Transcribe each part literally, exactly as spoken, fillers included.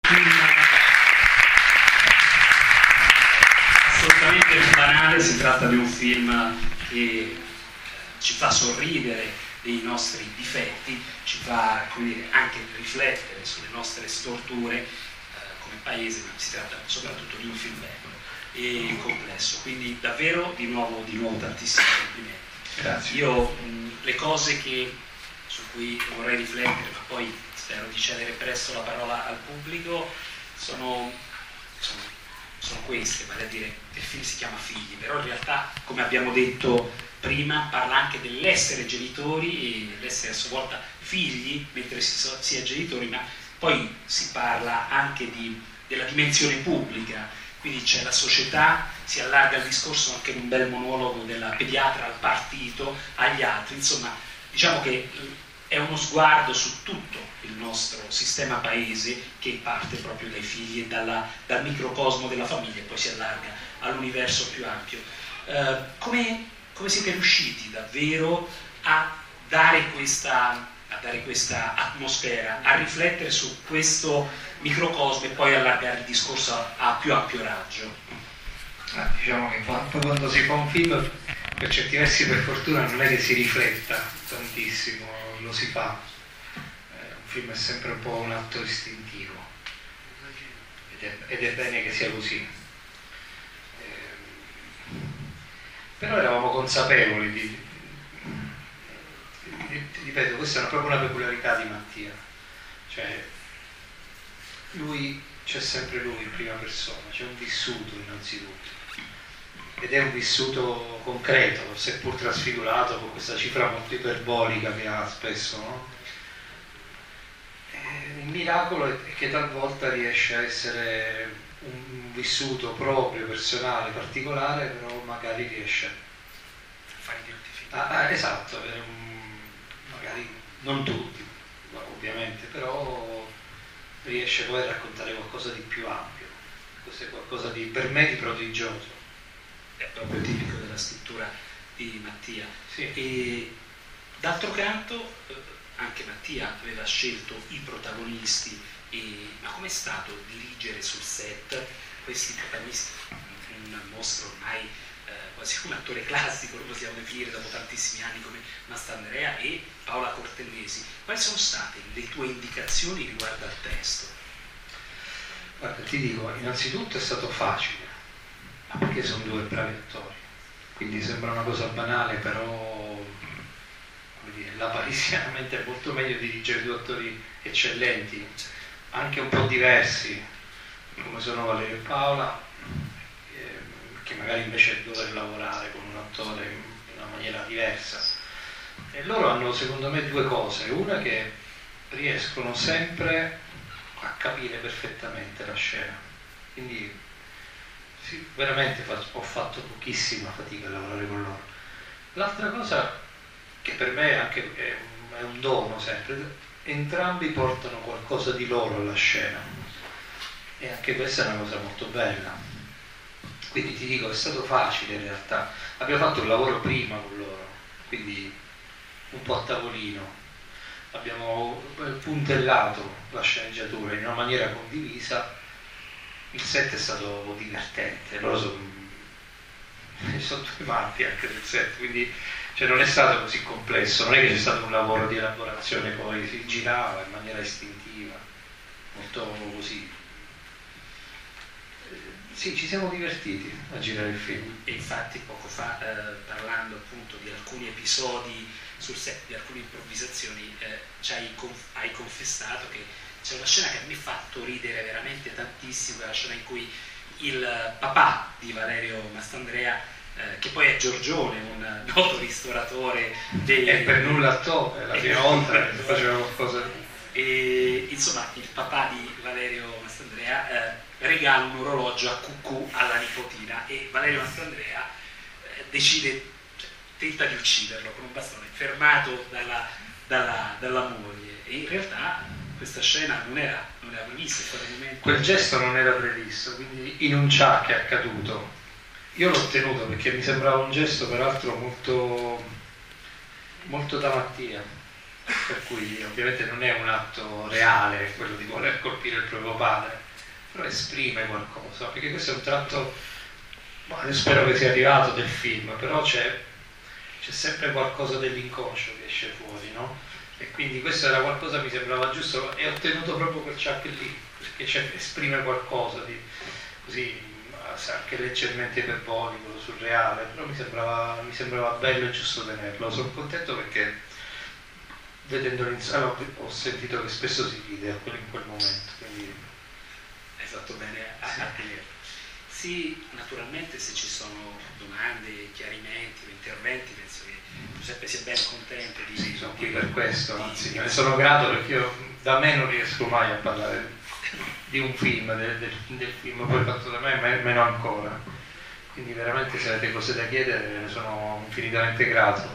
film assolutamente banale, si tratta di un film che ci fa sorridere dei nostri difetti, ci fa, come dire, anche riflettere sulle nostre storture eh, come paese, ma si tratta soprattutto di un film bello e complesso, quindi davvero di nuovo, di nuovo tantissimi complimenti. Grazie. Io mh, le cose che, su cui vorrei riflettere, ma poi spero di cedere presto la parola al pubblico, sono, sono, sono queste, vale a dire, il film si chiama Figli, però in realtà, come abbiamo detto prima, parla anche dell'essere genitori e l'essere a sua volta figli mentre si, si è genitori, ma poi si parla anche di, della dimensione pubblica, quindi c'è la società, si allarga il discorso anche in un bel monologo della pediatra al partito, agli altri, insomma diciamo che è uno sguardo su tutto il nostro sistema paese che parte proprio dai figli e dalla, dal microcosmo della famiglia e poi si allarga all'universo più ampio. Eh, come, come siete riusciti davvero a dare questa, a dare questa atmosfera, a riflettere su questo microcosmo e poi allargare il discorso a, a più ampio raggio? Ah, diciamo che quando, quando si fa un film, per certi versi per fortuna non è che si rifletta tantissimo, lo si fa. Eh, un film è sempre un po' un atto istintivo ed è, ed è bene che sia così. Eh, però eravamo consapevoli di, di, di, ripeto, questa è una, proprio una peculiarità di Mattia, cioè lui, c'è sempre lui in prima persona, c'è un vissuto innanzitutto, ed è un vissuto concreto, seppur trasfigurato con questa cifra molto iperbolica che ha spesso, no? E il miracolo è che talvolta riesce a essere un vissuto proprio, personale, particolare, però magari riesce A fare identificare. a, a, esatto, avere un, magari non tutti, ovviamente, però riesce poi a raccontare qualcosa di più ampio, questo è qualcosa di, per me, di prodigioso. È proprio tipico della scrittura di Mattia. Sì. E d'altro canto eh, anche Mattia aveva scelto i protagonisti, e, ma com'è stato dirigere sul set questi protagonisti? Un mostro ormai eh, quasi un attore classico, lo possiamo definire dopo tantissimi anni, come Mastandrea e Paola Cortellesi. Quali sono state le tue indicazioni riguardo al testo? Guarda, ti dico, innanzitutto è stato facile, ma perché sono due bravi attori, quindi sembra una cosa banale, però come dire, la parisianamente è molto meglio dirigere due attori eccellenti, anche un po' diversi, come sono Valerio e Paola, eh, che magari invece dover lavorare con un attore in una maniera diversa. E loro hanno secondo me due cose, una che riescono sempre a capire perfettamente la scena, quindi sì, veramente ho fatto pochissima fatica a lavorare con loro. L'altra cosa che per me anche è un, è un dono sempre, entrambi portano qualcosa di loro alla scena e anche questa è una cosa molto bella, quindi ti dico è stato facile in realtà, abbiamo fatto un lavoro prima con loro, quindi un po' a tavolino, abbiamo puntellato la sceneggiatura in una maniera condivisa. Il set è stato divertente, loro sono, sono due matti anche del set, quindi cioè, non è stato così complesso, non è che c'è stato un lavoro di elaborazione, poi si girava in maniera istintiva, molto così. Sì, ci siamo divertiti a girare il film. E infatti poco fa, eh, parlando appunto di alcuni episodi sul set, di alcune improvvisazioni, eh, ci hai, conf- hai confessato che c'è una scena che a me ha fatto ridere veramente tantissimo, è la scena in cui il papà di Valerio Mastandrea, eh, che poi è Giorgione, un noto ristoratore dei... E per nulla attore, è la prima volta che faceva qualcosa. E insomma il papà di Valerio Mastandrea eh, regala un orologio a cucù alla nipotina e Valerio Mastandrea eh, decide, cioè, tenta di ucciderlo con un bastone, fermato dalla, dalla, dalla moglie, e in realtà questa scena non era, non era prevista, in quel momento. Quel gesto non era previsto, quindi in un ciak è accaduto. Io l'ho tenuto perché mi sembrava un gesto peraltro molto, molto da Mattia. per cui ovviamente non è un atto reale quello di voler colpire il proprio padre, però esprime qualcosa, perché questo è un tratto, io spero che sia arrivato del film, però c'è, c'è sempre qualcosa dell'inconscio che esce fuori, no? E quindi questo era qualcosa, mi sembrava giusto, e ho tenuto proprio quel ciak lì, perché esprime qualcosa di così anche leggermente iperbolico, surreale, però mi sembrava, mi sembrava bello e giusto tenerlo. Sono contento perché vedendolo in sala ho sentito che spesso si ride in quel momento, quindi hai fatto bene a, sì. a tenerlo. Sì, naturalmente se ci sono domande, chiarimenti o interventi, penso che Giuseppe sia ben contento di... Sì, sono qui per questo, anzi ne sono grato perché io da me non riesco mai a parlare di un film, del, del, del film poi fatto da me, meno ancora. Quindi veramente se avete cose da chiedere ne sono infinitamente grato.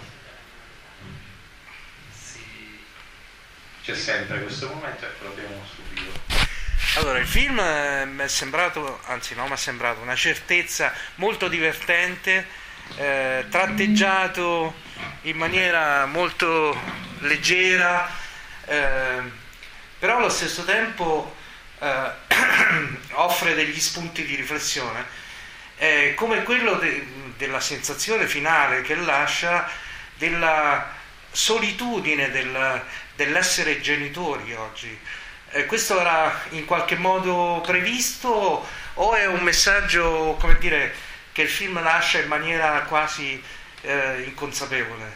Sì. C'è sempre questo momento, ecco, lo abbiamo subito. Allora, il film eh, mi è sembrato, anzi no, mi è sembrato una certezza molto divertente, eh, tratteggiato in maniera molto leggera, eh, però allo stesso tempo eh, offre degli spunti di riflessione, eh, come quello de- della sensazione finale che lascia della solitudine del, dell'essere genitori oggi. Eh, questo era in qualche modo previsto o è un messaggio, come dire, che il film lascia in maniera quasi eh, inconsapevole?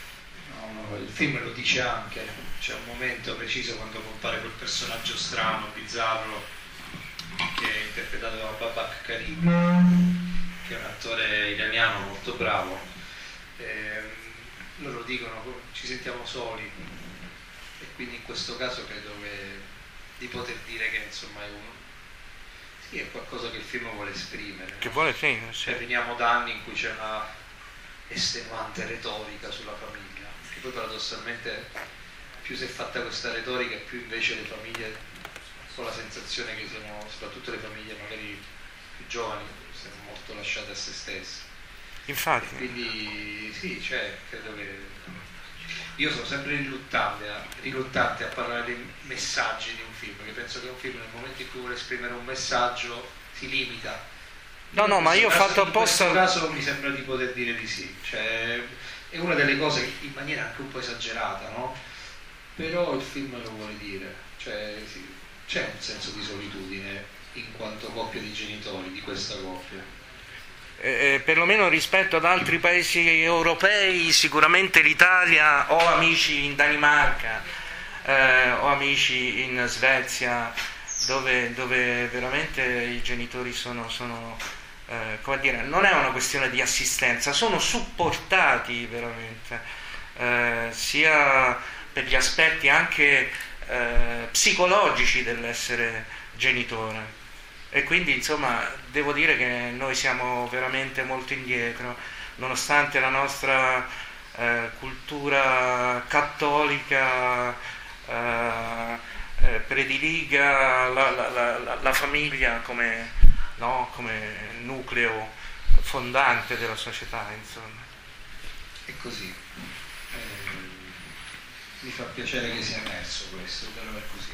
No, no, il film lo dice anche, c'è un momento preciso quando compare quel personaggio strano, bizzarro, che è interpretato da Babak Karim, che è un attore iraniano molto bravo. Eh, loro dicono, ci sentiamo soli, e quindi in questo caso credo che di poter dire che insomma è uno sì, è qualcosa che il film vuole esprimere, che no? vuole sì, sì. Cioè, veniamo da anni in cui c'è una estenuante retorica sulla famiglia, che poi paradossalmente più si è fatta questa retorica più invece le famiglie ho la sensazione che siano, soprattutto le famiglie magari più giovani, siano molto lasciate a se stesse. Infatti. E quindi sì, cioè, credo che io sono sempre riluttante a, riluttante a parlare dei messaggi di un film, perché penso che un film nel momento in cui vuole esprimere un messaggio si limita. No, no, ma io ho fatto apposta... In questo caso mi sembra di poter dire di sì, cioè, è una delle cose in maniera anche un po' esagerata, no? Però il film lo vuole dire, cioè sì, c'è un senso di solitudine in quanto coppia di genitori di questa coppia. Eh, perlomeno rispetto ad altri paesi europei, sicuramente l'Italia, ho amici in Danimarca, eh, ho amici in Svezia, dove, dove veramente i genitori sono, sono eh, come dire, non è una questione di assistenza, sono supportati veramente, eh, sia per gli aspetti anche eh, psicologici dell'essere genitore. E quindi insomma devo dire che noi siamo veramente molto indietro, nonostante la nostra eh, cultura cattolica eh, eh, prediliga la, la, la, la famiglia come, no, come nucleo fondante della società, insomma. È così. Eh, mi fa piacere che sia emerso questo, però è così.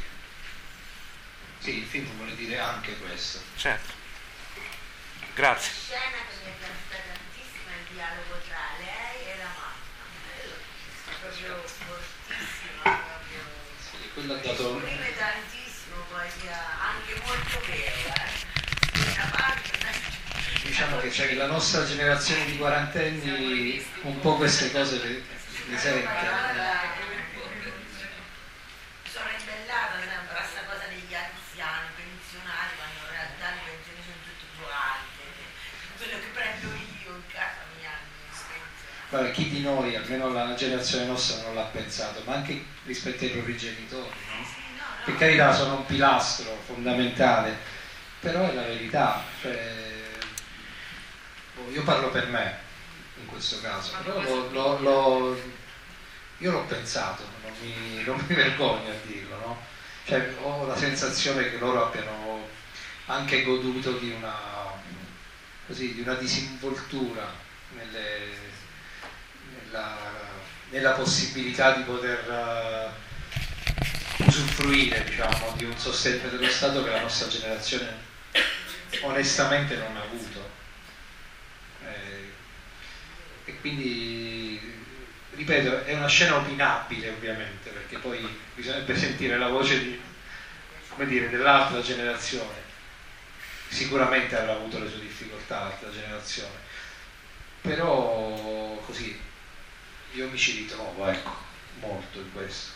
Sì, il film vuole dire anche questo. Certo. Grazie. La scena che mi è piaciuta tantissimo è il dialogo tra lei e la mamma. Proprio fortissimo, proprio. Sì, quello ha dato. Esprime tantissimo, poi sia anche molto vero, eh. Una parte, Diciamo che c'è la nostra generazione di quarantenni un po' queste cose le, le sente. sono ribellata sempre a questa cosa degli anziani pensionati, quando in realtà le pensioni sono tutte più alte. Quello che prendo io in casa mia mi pensione. Guarda, chi di noi, almeno la generazione nostra, non l'ha pensato, ma anche rispetto ai propri genitori, no? Sì, no, no. Per carità sono un pilastro fondamentale, però è la verità, cioè, io parlo per me in questo caso, però lo, lo, lo, io l'ho pensato, non mi, non mi vergogno a dirlo, no? Cioè, ho la sensazione che loro abbiano anche goduto di una, così, di una disinvoltura nelle, nella nella possibilità di poter uh, usufruire, diciamo, di un sostegno dello Stato che la nostra generazione onestamente non ha avuto. Eh, e quindi, ripeto, è una scena opinabile ovviamente, perché poi bisognerebbe sentire la voce di, come dire, dell'altra generazione. Sicuramente avrà avuto le sue difficoltà l'altra generazione, però così io mi ci ritrovo, ecco, molto in questo.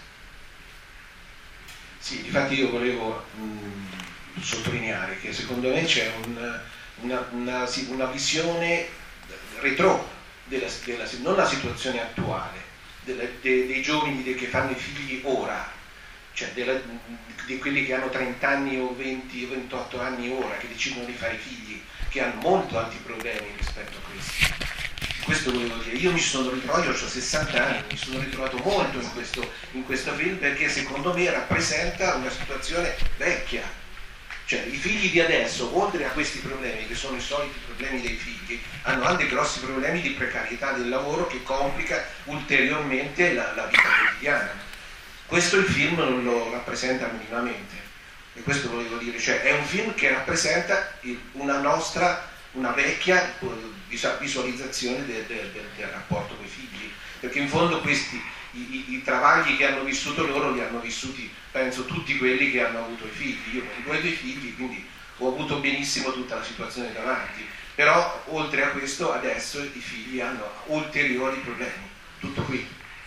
Sì, difatti io volevo mh, sottolineare che secondo me c'è un, una, una, una visione retro della, della, non la situazione attuale, della, de, dei giovani che fanno i figli ora, cioè della, di quelli che hanno trenta anni o venti o ventotto anni ora, che decidono di fare figli, che hanno molto altri problemi rispetto a questi. Questo volevo dire, io mi sono ritrovato, io ho sessanta anni, mi sono ritrovato molto in questo, in questo film, perché secondo me rappresenta una situazione vecchia. Cioè i figli di adesso, oltre a questi problemi, che sono i soliti problemi dei figli, hanno anche grossi problemi di precarietà del lavoro che complica ulteriormente la, la vita quotidiana. Questo il film non lo rappresenta minimamente, e questo volevo dire, cioè è un film che rappresenta una nostra, una vecchia visualizzazione del, del, del, del rapporto con i figli, perché in fondo questi, i, i, i travagli che hanno vissuto loro li hanno vissuti, penso, tutti quelli che hanno avuto i figli. Io ho due dei figli, quindi ho avuto benissimo tutta la situazione davanti, però oltre a questo adesso i figli hanno ulteriori problemi, tutto qui.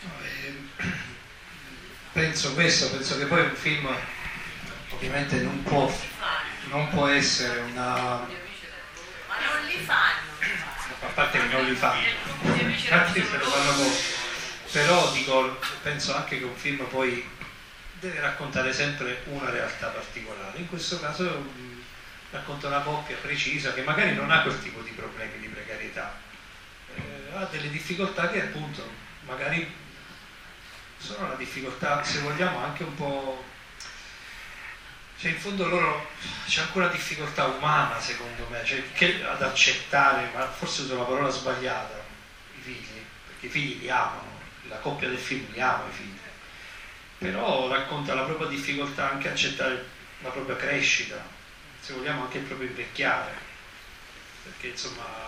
Penso questo, penso che poi un film ovviamente non può, non può essere una... Ma non li fanno. A parte che non li fanno, infatti se lo fanno poco. Però dico, penso anche che un film poi deve raccontare sempre una realtà particolare. In questo caso mh, racconta una coppia precisa che magari non ha quel tipo di problemi di precarietà, eh, ha delle difficoltà che appunto magari sono la difficoltà, se vogliamo, anche un po', cioè in fondo loro c'è ancora difficoltà umana, secondo me, cioè, che, ad accettare, ma forse uso la parola sbagliata, i figli, perché i figli li amano, la coppia del film li ama i figli, però racconta la propria difficoltà anche a accettare la propria crescita, se vogliamo anche il proprio invecchiare, perché insomma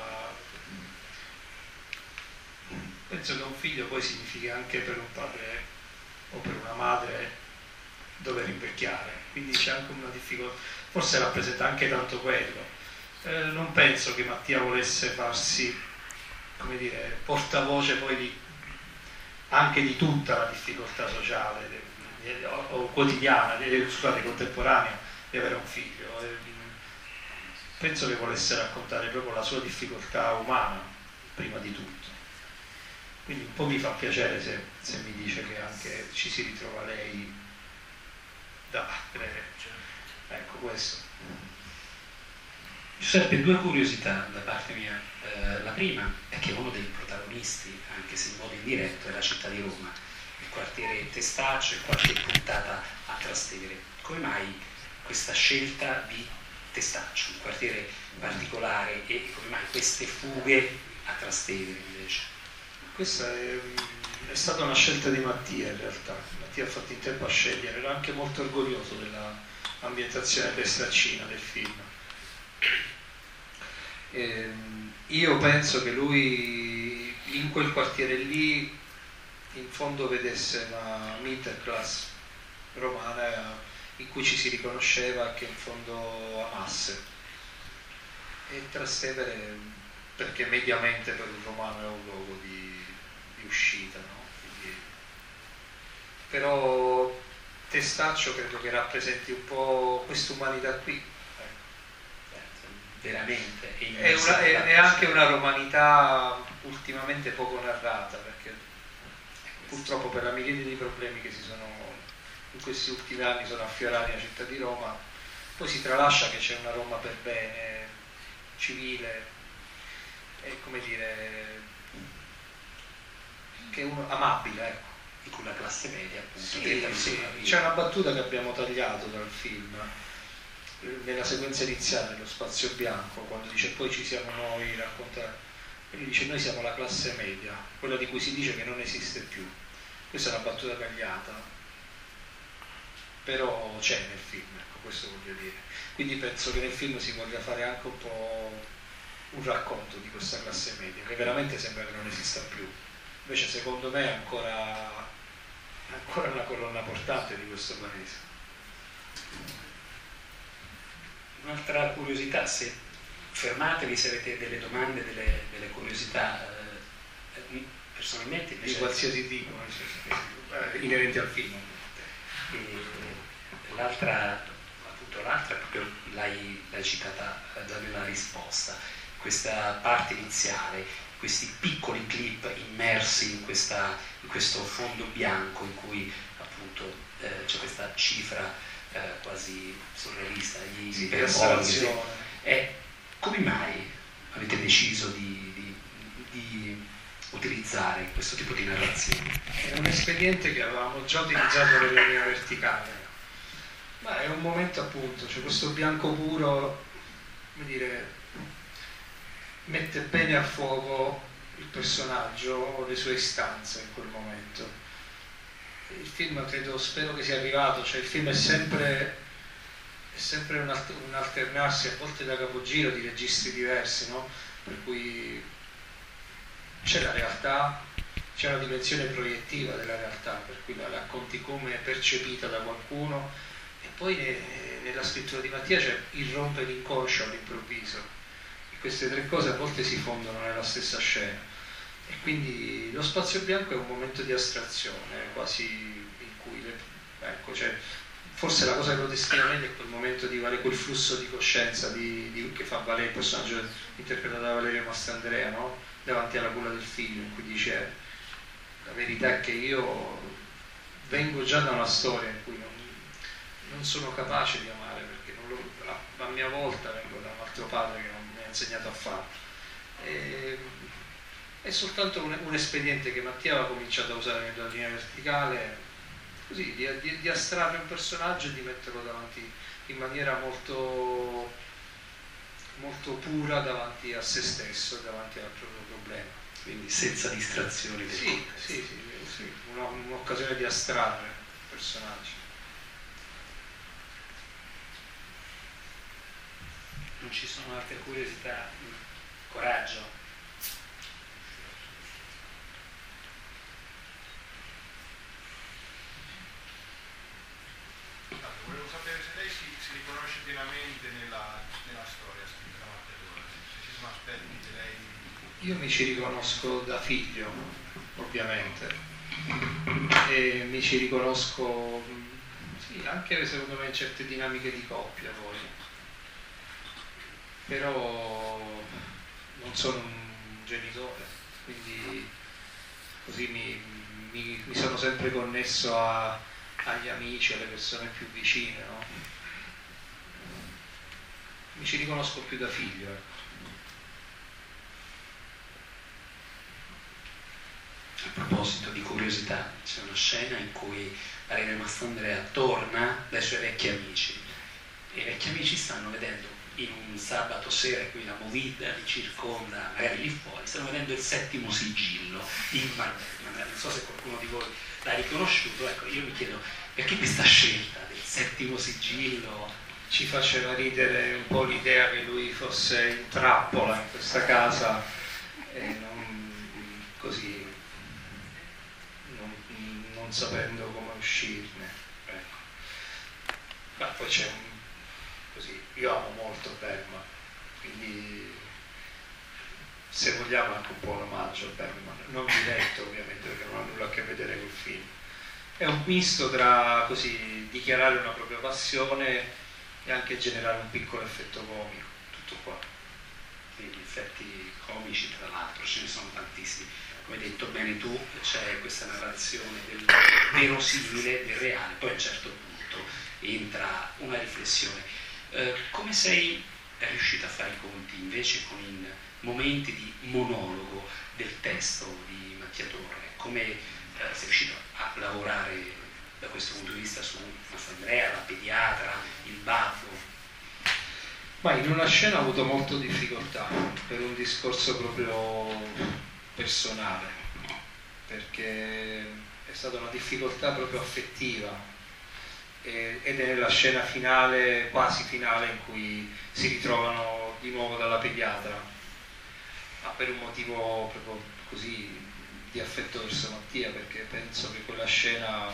penso che un figlio poi significa anche per un padre o per una madre dover invecchiare, quindi c'è anche una difficoltà, forse rappresenta anche tanto quello. Eh, non penso che Mattia volesse farsi, come dire, portavoce poi di, anche di tutta la difficoltà sociale de, de, o, o quotidiana, de, scusate, contemporanea di avere un figlio. Eh, penso che volesse raccontare proprio la sua difficoltà umana prima di tutto. Quindi un po' mi fa piacere se, se mi dice che anche ci si ritrova lei da ecco questo. Giuseppe, due curiosità da parte mia. Eh, la prima è che uno dei protagonisti, anche se in modo indiretto, è la città di Roma, il quartiere Testaccio e qualche puntata a Trastevere. Come mai questa scelta di Testaccio, un quartiere particolare, e come mai queste fughe a Trastevere invece? Questa è, è stata una scelta di Mattia in realtà. Mattia ha fatto in tempo a scegliere, era anche molto orgoglioso dell'ambientazione testaccina del film. E io penso che lui in quel quartiere lì in fondo vedesse una middle class romana in cui ci si riconosceva e che in fondo amasse. E Trastevere, perché mediamente per un romano è un luogo di uscita, no? Quindi, però Testaccio credo che rappresenti un po' quest'umanità qui, ecco. Veramente è, è, una, è, è anche una romanità ultimamente poco narrata, perché purtroppo per la miriade di problemi che si sono in questi ultimi anni sono affiorati alla città di Roma, poi si tralascia che c'è una Roma per bene, civile, e come dire, che è uno amabile, ecco. In cui la classe media appunto sì, sì. C'è una battuta che abbiamo tagliato dal film nella sequenza iniziale dello spazio bianco, quando dice poi ci siamo noi, racconta Quindi dice noi siamo la classe media, quella di cui si dice che non esiste più. Questa è una battuta tagliata, però c'è nel film, ecco, questo voglio dire. Quindi penso che nel film si voglia fare anche un po' un racconto di questa classe media, che veramente sembra che non esista più. Invece secondo me è ancora, ancora una colonna portante di questo paese. Un'altra curiosità, se fermatevi se avete delle domande, delle, delle curiosità, eh, personalmente invece, di qualsiasi tipo, eh, inerenti al film. E l'altra, appunto, l'altra proprio l'hai, l'hai citata già nella risposta, questa parte iniziale, questi piccoli clip immersi in, questa, in questo fondo bianco in cui appunto eh, c'è questa cifra eh, quasi surrealista, gli sì, iperbolici. E come mai avete deciso di, di, di utilizzare questo tipo di narrazione? È un espediente che avevamo già utilizzato nella linea verticale, ma è un momento appunto, cioè questo bianco puro, come dire, mette bene a fuoco il personaggio o le sue istanze in quel momento. Il film credo, spero che sia arrivato, cioè il film è sempre, è sempre un, alt- un alternarsi a volte da capogiro di registri diversi, no? Per cui c'è la realtà, c'è una dimensione proiettiva della realtà, per cui la racconti come è percepita da qualcuno, e poi ne, nella scrittura di Mattia c'è irrompe l'inconscio all'improvviso, e queste tre cose a volte si fondono nella stessa scena, e quindi lo spazio bianco è un momento di astrazione quasi in cui le, ecco, cioè, forse la cosa che lo destina meglio è quel momento di valere, quel flusso di coscienza di, di, che fa valere il personaggio interpretato da Valerio Mastandrea, no? Davanti alla culla del figlio, in cui dice: la verità è che io vengo già da una storia in cui non, non sono capace di amare, perché non lo, a, a mia volta vengo da un altro padre che non mi ha insegnato a farlo. E, è soltanto un, un espediente che Mattia aveva cominciato a usare nella linea verticale, così, di, di, di astrarre un personaggio e di metterlo davanti in maniera molto, molto pura davanti a se stesso, davanti al proprio problema. Quindi senza distrazioni del sì, sì, sì, sì, una, un'occasione di astrarre il personaggio. Non ci sono altre curiosità? Coraggio. Volevo sapere se lei si, si riconosce pienamente nella, nella storia scritta da Matteo, se ci sono aspetti che lei... Io mi ci riconosco da figlio, ovviamente, e mi ci riconosco, sì, anche secondo me in certe dinamiche di coppia poi, però non sono un genitore, quindi così mi, mi, mi sono sempre connesso a, agli amici, alle persone più vicine, no? Mi ci riconosco più da figlio, ecco. A proposito di curiosità, c'è una scena in cui Valerio Mastandrea torna dai suoi vecchi amici, e i vecchi amici stanno vedendo in un sabato sera in cui la movida li circonda, magari lì fuori, stanno vedendo il settimo sigillo in Marbella. Non so se qualcuno di voi l'ha riconosciuto, ecco, io mi chiedo perché questa scelta del settimo sigillo. Ci faceva ridere un po' l'idea che lui fosse in trappola in questa casa e non così non, non sapendo come uscirne, ecco. Ma poi c'è un così, io amo molto Bergman, quindi se vogliamo anche un po' un omaggio a Bergman, non diretto ovviamente perché non ha nulla a che vedere col film. È un misto tra così dichiarare una propria passione e anche generare un piccolo effetto comico, tutto qua. Quindi effetti comici, tra l'altro ce ne sono tantissimi. Come hai detto bene tu, c'è questa narrazione del verosimile, del reale, poi a un certo punto entra una riflessione. Eh, come sei riuscita a fare i conti invece con i momenti di monologo del testo di Mattia Torre? Come eh, sei riuscito a lavorare da questo punto di vista su Mastandrea, la pediatra, il baffo? Ma in una scena ho avuto molto difficoltà per un discorso proprio personale, perché è stata una difficoltà proprio affettiva, ed è nella scena finale, quasi finale, in cui si ritrovano di nuovo dalla pediatra, ma per un motivo proprio così di affetto verso Mattia, perché penso che quella scena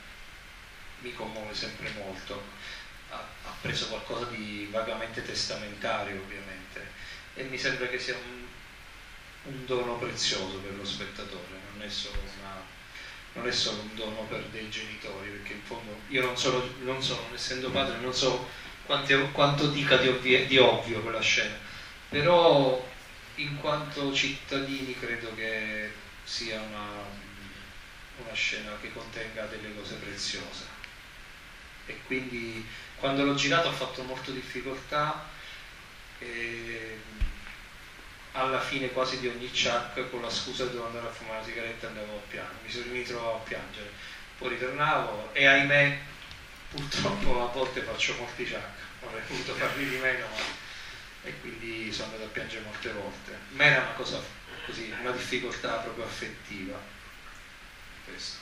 mi commuove sempre molto. Ha, ha preso qualcosa di vagamente testamentario, ovviamente, e mi sembra che sia un, un dono prezioso per lo spettatore, non è solo una, non è solo un dono per dei genitori, perché in fondo io non sono, non so, non essendo padre, non so quanto, quanto dica di, ovvie, di ovvio quella scena, però in quanto cittadini credo che sia una, una scena che contenga delle cose preziose, e quindi quando l'ho girato ho fatto molto difficoltà, e alla fine quasi di ogni chuck, con la scusa che dovevo andare a fumare una sigaretta, andavo a piangere, mi, sono, mi trovavo a piangere, poi ritornavo e ahimè purtroppo a volte faccio molti chuck, avrei voluto farli di meno, ma... e quindi sono andato a piangere molte volte, ma era una cosa così, una difficoltà proprio affettiva questo.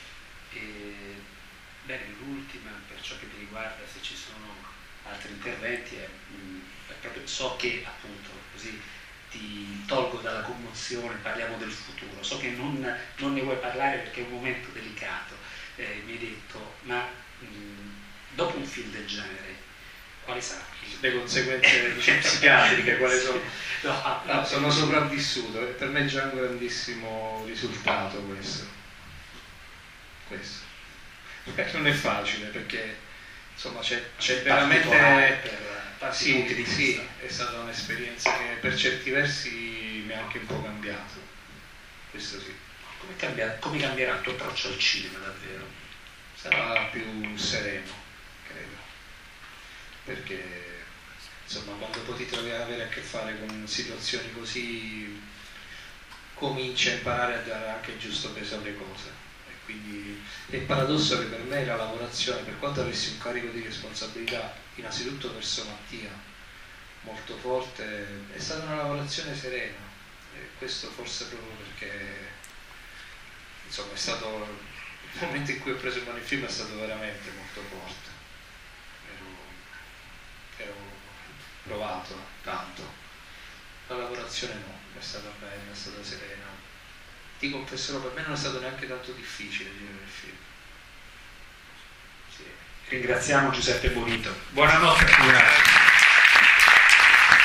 E, bene, l'ultima per ciò che mi riguarda, se ci sono altri interventi, è, è proprio, so che appunto così ti tolgo dalla commozione, parliamo del futuro, so che non, non ne vuoi parlare perché è un momento delicato, eh, mi hai detto, ma mh, dopo un film del genere quali saranno le conseguenze psichiatriche? Quali sono? No, no, sono sopravvissuto, e per me è già un grandissimo risultato questo. questo. Non è facile, perché insomma c'è, c'è veramente per sì, punti di sì, è stata un'esperienza che per certi versi mi ha anche un po' cambiato, questo sì. Come, cambia, come cambierà il tuo approccio al cinema davvero? Sarà più sereno, credo, perché insomma quando poi ti trovi a avere a che fare con situazioni così cominci a imparare a dare anche il giusto peso alle cose. Quindi è il paradosso che per me la lavorazione, per quanto avessi un carico di responsabilità innanzitutto verso Mattia molto forte, è stata una lavorazione serena, e questo forse proprio perché insomma è stato il momento in cui ho preso in mano il film, è stato veramente molto forte, ero, ero provato tanto, la lavorazione no, è stata bella, è stata serena. Ti confesserò, per me non è stato neanche tanto difficile girare il film. Sì. Ringraziamo Giuseppe Bonito. Buonanotte a tutti.